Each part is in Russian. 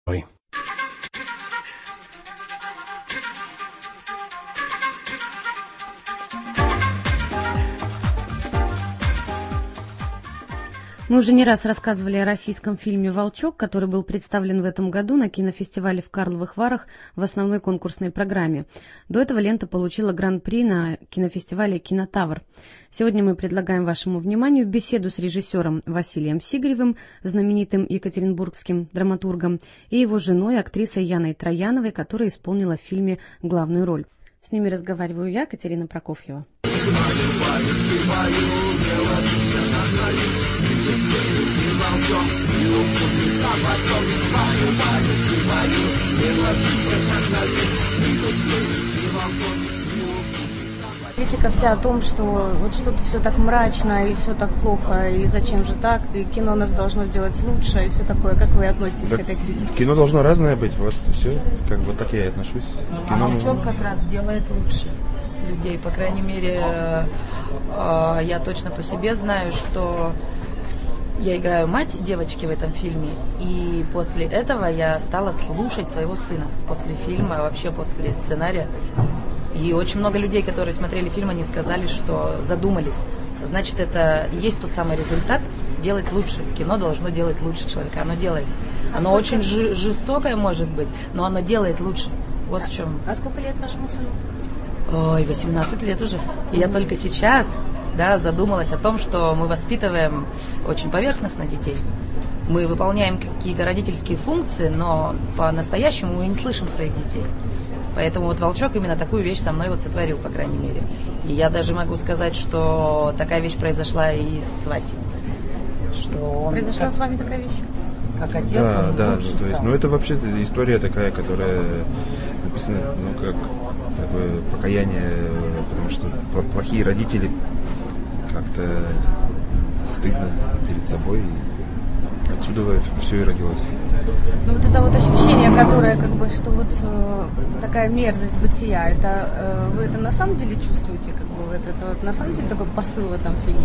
Мы уже не раз рассказывали о российском фильме «Волчок», который был представлен в этом году на кинофестивале в Карловых Варах в основной конкурсной программе. До этого лента получила гран-при на кинофестивале «Кинотавр». Сегодня мы предлагаем вашему вниманию беседу с режиссером Василием Сигаревым, знаменитым екатеринбургским драматургом, и его женой, актрисой Яной Трояновой, которая исполнила в фильме главную роль. С ними разговариваю я, Катерина Прокофьева. Критика вся о том, что вот что-то все так мрачно и все так плохо, и зачем же так, и кино нас должно делать лучше, и все такое. Как вы относитесь к этой критике? Кино должно разное быть, вот все, как бы так я и отношусь. Кино... А «Волчок» как раз делает лучше людей, по крайней мере, я точно по себе знаю, что я играю мать девочки в этом фильме, и после этого я стала слушать своего сына, после фильма, вообще после сценария. И очень много людей, которые смотрели фильм, они сказали, что задумались. Значит, это и есть тот самый результат делать лучше. Кино должно делать лучше человека. Оно делает. Оно очень жестокое может быть, но оно делает лучше. Вот в чем. А сколько лет вашему сыну? Ой, 18 лет уже. И я только сейчас, задумалась о том, что мы воспитываем очень поверхностно детей. Мы выполняем какие-то родительские функции, но по-настоящему мы не слышим своих детей. Поэтому вот «Волчок» именно такую вещь со мной вот сотворил, по крайней мере. И я даже могу сказать, что такая вещь произошла и с Васей. Что он произошла с вами такая вещь? Как отец, да, он да, лучше то есть, стал. это вообще история такая, которая написана, как такое покаяние, потому что плохие родители, как-то стыдно перед собой, и отсюда все и родилось. Ну вот это вот ощущение, которое как бы, что вот такая мерзость бытия, это вы это на самом деле чувствуете, как бы это вот на самом деле такой посыл в этом фильме?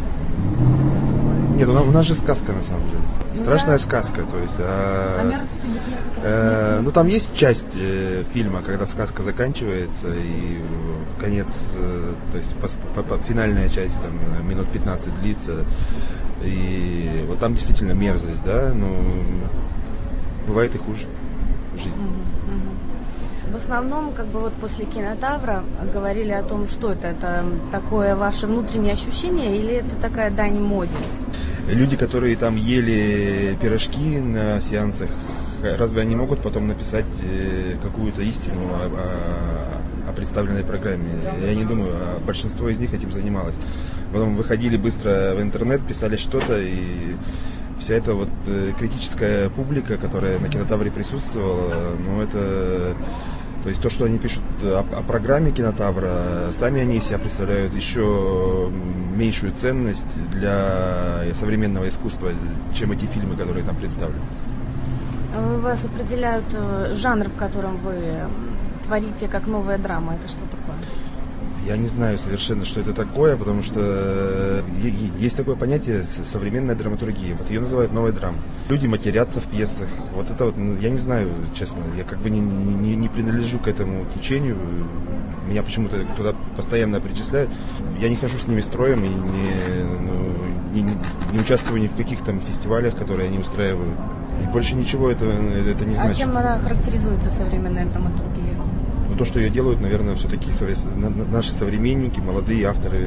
Нет, у нас же сказка на самом деле. Страшная сказка, то есть. Мерзости бытия. Ну там есть часть фильма, когда сказка заканчивается и конец, то есть финальная часть там минут 15 длится. И вот там действительно мерзость, но бывает и хуже в жизни. В основном, как бы вот после «Кинотавра» говорили о том, что это такое ваше внутреннее ощущение или это такая дань моде? Люди, которые там ели пирожки на сеансах, разве они могут потом написать какую-то истину о представленной программе? Я не думаю, а большинство из них этим занималось. Потом выходили быстро в интернет, писали что-то, и вся эта вот критическая публика, которая на «Кинотавре» присутствовала, это... То есть то, что они пишут о программе «Кинотавра», сами они из себя представляют еще меньшую ценность для современного искусства, чем эти фильмы, которые там представлены. Вас определяют жанр, в котором вы творите, как новая драма. Это что такое? Я не знаю совершенно, что это такое, потому что есть такое понятие современная драматургия. Вот ее называют новой драмой. Люди матерятся в пьесах. Вот это вот, я не знаю, честно, я как бы не принадлежу к этому течению. Меня почему-то туда постоянно причисляют. Я не хожу с ними строем и не участвую ни в каких там фестивалях, которые они устраивают. И больше ничего это не значит. А чем она характеризуется, современная драматургия? То, что ее делают, наверное, все-таки наши современники, молодые авторы.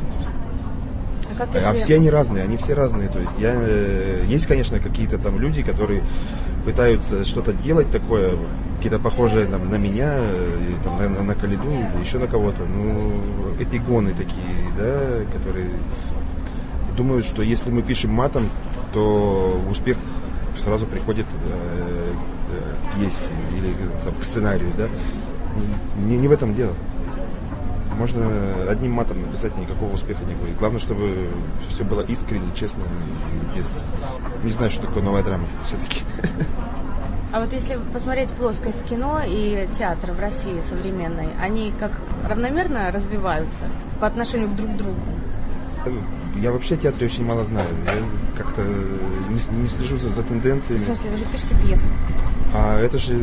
А все они разные, они все разные. То есть есть, конечно, какие-то там люди, которые пытаются что-то делать такое, какие-то похожие на меня, там, на Калиду или еще на кого-то. Эпигоны такие, которые думают, что если мы пишем матом, то успех сразу приходит к пьесе или к сценарию, Не в этом дело. Можно одним матом написать, и никакого успеха не будет. Главное, чтобы все было искренне, честно, без... Не знаю, что такое новая драма все-таки. А вот если посмотреть плоскость кино и театра в России современной, они как равномерно развиваются по отношению друг к другу? Я вообще о театре очень мало знаю. Я как-то не слежу за тенденциями. В смысле, вы же пишете пьесы? это же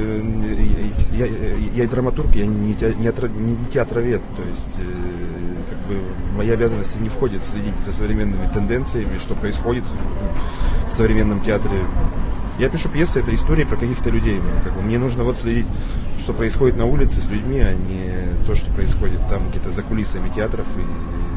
я драматург, я не театровед, то есть как бы мои обязанности не входит следить за современными тенденциями, что происходит в современном театре. Я пишу пьесы, это истории про каких-то людей. Мне нужно вот следить, что происходит на улице с людьми, а не то, что происходит там где-то за кулисами театров и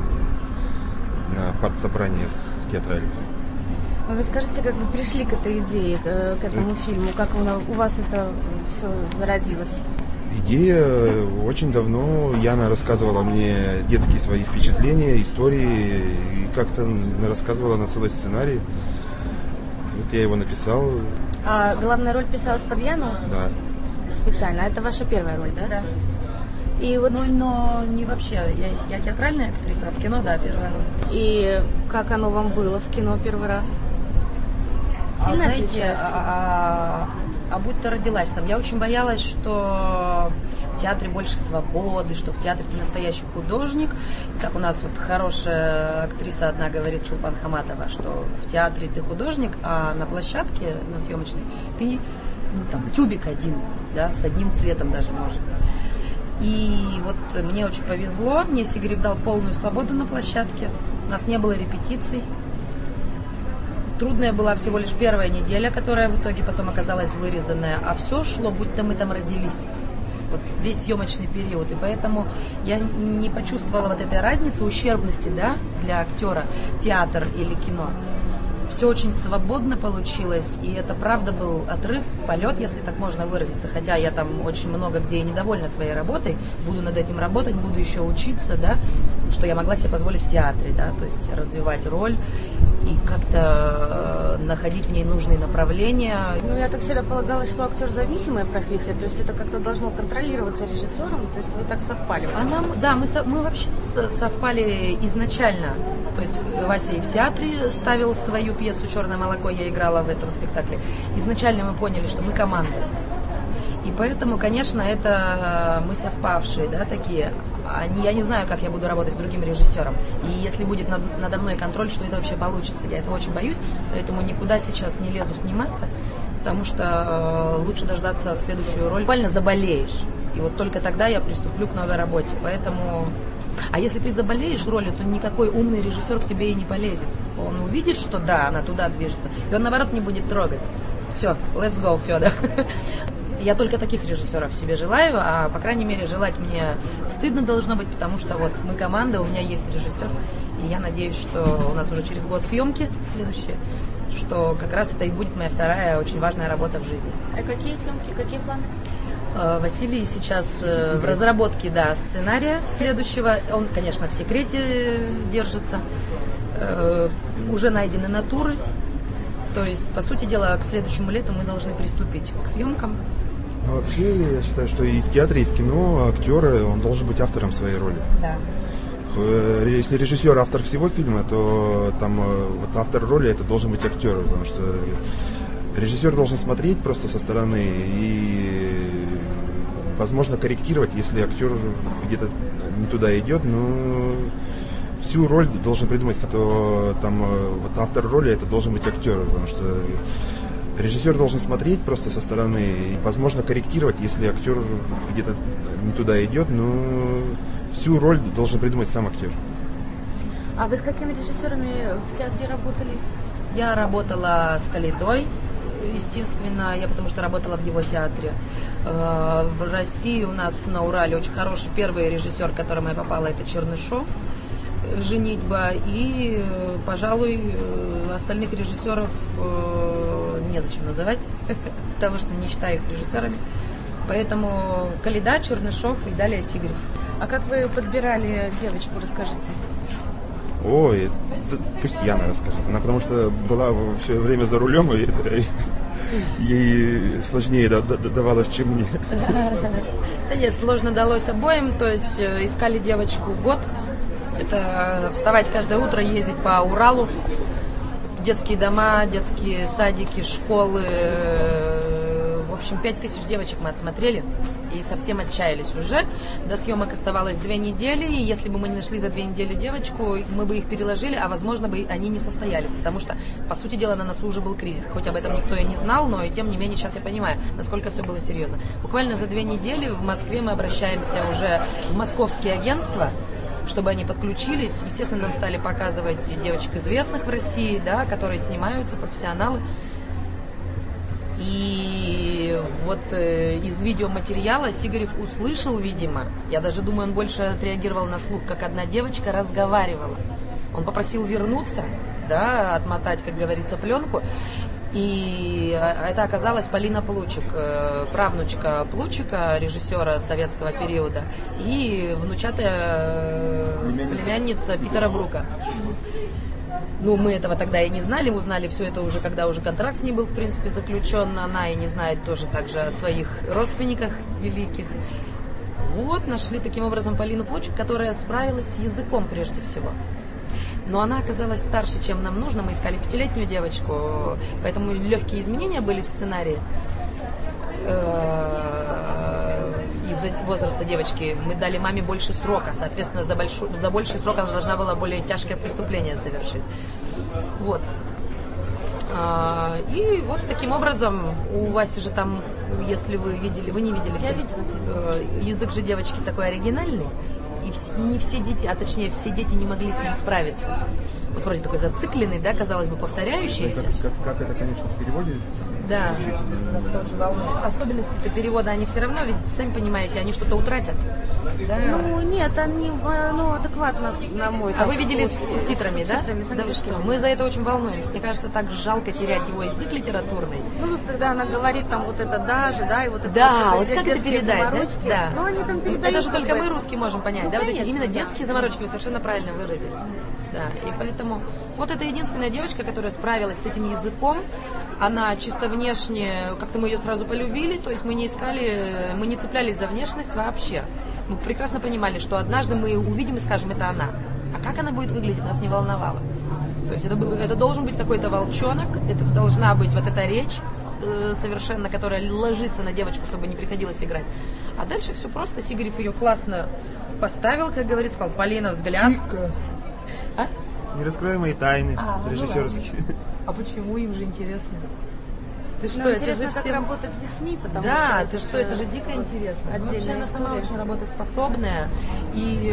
на партсобраниях театральных. А вы скажите, как вы пришли к этой идее, к этому фильму? Как у вас это все зародилось? Идея очень давно. Яна рассказывала мне детские свои впечатления, истории, и как-то рассказывала на целый сценарий. Вот я его написал. А главная роль писалась под Яну? Да. Специально. Это ваша первая роль, да? Да. И вот... но не вообще. Я театральная актриса, а в кино, да, первая роль. И как оно вам было в кино первый раз? Сильно отличается? Будь то родилась там. Я очень боялась, что в театре больше свободы, что в театре ты настоящий художник. И как у нас вот хорошая актриса одна говорит, Чулпан Хаматова, что в театре ты художник, а на площадке, на съемочной, ты тюбик один, да, с одним цветом даже может. И вот мне очень повезло, мне Сигарев дал полную свободу на площадке. У нас не было репетиций. Трудная была всего лишь первая неделя, которая в итоге потом оказалась вырезанная, а все шло, будто мы там родились. Вот весь съемочный период. И поэтому я не почувствовала вот этой разницы, ущербности, да, для актера, театр или кино. Все очень свободно получилось, и это правда был отрыв, полет, если так можно выразиться. Хотя я там очень много где и недовольна своей работой, буду над этим работать, буду еще учиться, да, что я могла себе позволить в театре, да, то есть развивать роль и как-то находить в ней нужные направления. Ну, я так всегда полагала, что актер зависимая профессия, то есть это как-то должно контролироваться режиссером, то есть вы так совпали. Мы вообще совпали изначально. То есть Вася и в театре ставил свою пьесу «Черное молоко», я играла в этом спектакле. Изначально мы поняли, что мы команда. И поэтому, конечно, это мы совпавшие, да, такие. Я не знаю, как я буду работать с другим режиссером. И если будет надо мной контроль, что это вообще получится. Я этого очень боюсь, поэтому никуда сейчас не лезу сниматься, потому что лучше дождаться следующую роль. Буквально заболеешь. И вот только тогда я приступлю к новой работе. Поэтому... А если ты заболеешь ролью, то никакой умный режиссер к тебе и не полезет. Он увидит, что да, она туда движется, и он, наоборот, не будет трогать. Все, let's go, Федор. Я только таких режиссеров себе желаю, а, по крайней мере, желать мне стыдно должно быть, потому что вот мы команда, у меня есть режиссер, и я надеюсь, что у нас уже через год съемки следующие, что как раз это и будет моя вторая очень важная работа в жизни. А какие съемки, какие планы? Василий сейчас в разработке, да, сценария следующего. Он, конечно, в секрете держится. Уже найдены натуры. То есть, по сути дела, к следующему лету мы должны приступить к съемкам. Ну, вообще, я считаю, что и в театре, и в кино актер, он должен быть автором своей роли. Да. Если режиссер автор всего фильма, то там вот автор роли это должен быть актер, потому что режиссер должен смотреть просто со стороны и, возможно, корректировать, если актер где-то не туда идет, но всю роль должен придумать, что там вот автор роли это должен быть актер, потому что режиссер должен смотреть просто со стороны и, возможно, корректировать, если актер где-то не туда идет, но всю роль должен придумать сам актер. А вы с какими режиссерами в театре работали? Я работала с Калейдой, естественно, потому что работала в его театре. В России у нас на Урале очень хороший первый режиссер, к которому я попала, это Чернышов, «Женитьба». И, пожалуй, остальных режиссеров незачем называть, потому что не считаю их режиссерами. Поэтому Калейда, Чернышов и далее Сигарев. А как вы подбирали девочку, расскажите? Ой, пусть Яна расскажет. Она потому что была все время за рулем, и ей сложнее давалось, чем мне. Да нет, сложно далось обоим. То есть искали девочку год. Это вставать каждое утро, ездить по Уралу. Детские дома, детские садики, школы. В общем, 5000 девочек мы отсмотрели и совсем отчаялись уже. До съемок оставалось 2 недели, и если бы мы не нашли за 2 недели девочку, мы бы их переложили, а возможно бы они не состоялись, потому что, по сути дела, на носу уже был кризис. Хоть об этом никто и не знал, но и тем не менее сейчас я понимаю, насколько все было серьезно. Буквально за 2 недели в Москве мы обращаемся уже в московские агентства, чтобы они подключились. Естественно, нам стали показывать девочек известных в России, да, которые снимаются, профессионалы. И вот из видеоматериала Сигарев услышал, видимо, я даже думаю, он больше отреагировал на слух, как одна девочка разговаривала. Он попросил вернуться, да, отмотать, как говорится, пленку. И это оказалась Полина Плучик, правнучка Плучика, режиссера советского периода, и внучатая племянница Питера Брука. Ну, мы этого тогда и не знали, мы узнали все это уже, когда уже контракт с ней был, в принципе, заключен. Она и не знает тоже также о своих родственниках великих. Вот, нашли таким образом Полину Плучик, которая справилась с языком прежде всего. Но она оказалась старше, чем нам нужно. Мы искали 5-летнюю девочку, поэтому легкие изменения были в сценарии. Из-за возраста девочки мы дали маме больше срока. Соответственно, за больший срок она должна была более тяжкое преступление совершить. Вот. И вот таким образом у Васи же там, если вы видели, вы не видели? Я видела. Язык же девочки такой оригинальный. И не все дети, а точнее все дети не могли с ним справиться. Вот вроде такой зацикленный, да, казалось бы, повторяющийся. Как это, конечно, в переводе. Да, нас это очень волнует. Особенности-то перевода, они все равно, ведь, сами понимаете, они что-то утратят. Да. Ну, нет, они, ну, адекватно, на мой А вы видели с субтитрами, да? С Да вы что? Мы за это очень волнуемся. Мне кажется, так жалко терять его язык литературный. Ну, вот когда она говорит там вот это даже, да, и вот это... Да, вот как это передать, да? Да. Ну, они там передают... Это же только мы, русские, можем понять, Ну, да? конечно, Вот эти именно да. детские заморочки вы совершенно правильно выразились. Да, и поэтому... Вот это единственная девочка, которая справилась с этим языком. Она чисто внешне, как-то мы ее сразу полюбили, то есть мы не искали, мы не цеплялись за внешность вообще. Мы прекрасно понимали, что однажды мы увидим и скажем, это она. А как она будет выглядеть, нас не волновало. То есть это должен быть какой-то волчонок, это должна быть вот эта речь совершенно, которая ложится на девочку, чтобы не приходилось играть. А дальше все просто. Сигарев ее классно поставил, как говорится, сказал, Полина, взгляд. Чика. А? Нераскрываемые тайны режиссерские. А почему им же интересно? Ты что, Ну, это интересно, же как всем... работать с детьми, потому да, что... ты что, это же дико интересно. Вообще она сама история. очень работоспособная и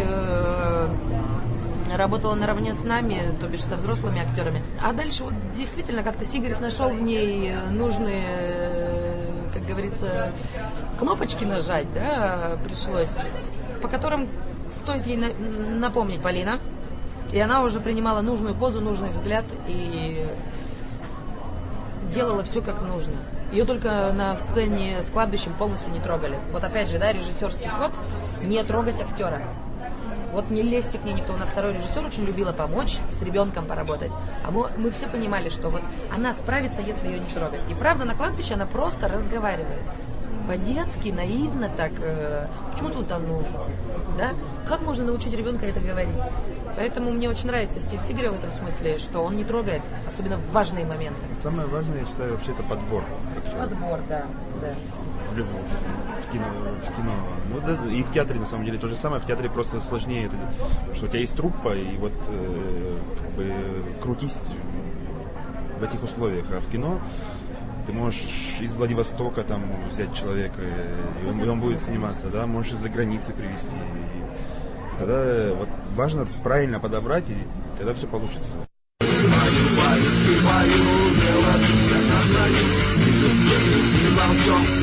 работала наравне с нами, то бишь со взрослыми актерами. А дальше вот действительно как-то Сигарев нашел в ней нужные, как говорится, кнопочки нажать, да, пришлось, по которым стоит ей напомнить Полина. И она уже принимала нужную позу, нужный взгляд и делала все как нужно. Ее только на сцене с кладбищем полностью не трогали. Вот опять же, да, режиссерский ход – не трогать актера. Вот не лезьте к ней никто. У нас второй режиссер очень любила помочь, с ребенком поработать. А мы все понимали, что вот она справится, если ее не трогать. И правда, на кладбище она просто разговаривает. По-детски, наивно так. Почему ты утонул? Да? Как можно научить ребенка это говорить? Поэтому мне очень нравится стиль Сигарева в этом смысле, что он не трогает, особенно в важные моменты. Самое важное, я считаю, вообще это подбор. Подбор, да. В кино. Ну, да, и в театре, на самом деле, то же самое. В театре просто сложнее. Потому что у тебя есть труппа, и вот как бы крутись в этих условиях. А в кино ты можешь из Владивостока там взять человека, и он будет сниматься, да, можешь из-за границы привезти. И тогда вот важно правильно подобрать, и тогда все получится. Спеваю, дело, все на краю, и волчок.